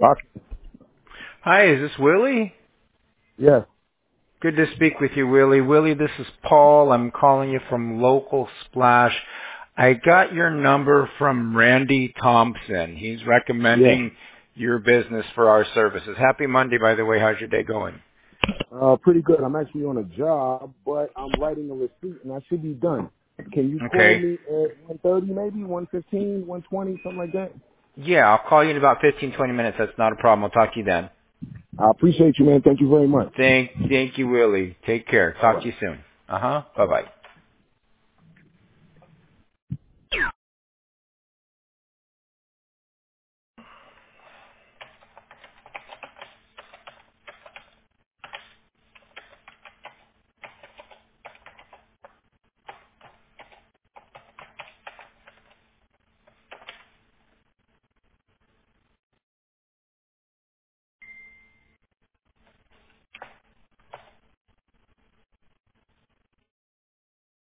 Okay. Hi, is this Willie? Yes. Good to speak with you, Willie. Willie, this is Paul. I'm calling you from Local Splash. I got your number from Randy Thompson. He's Yes. recommending your business for our services. Happy Monday, by the way. How's your day going? Pretty good. I'm actually on a job, but I'm writing a receipt, and I should be done. Can you call Okay. me at 1:30, maybe 1:15, 1:20, something like that? Yeah, I'll call you in about 15, 20 minutes. That's not a problem. I'll talk to you then. I appreciate you, man. Thank you very much. Thank you, Willie. Take care. All Talk right. to you soon. Uh-huh. All right. Bye-bye.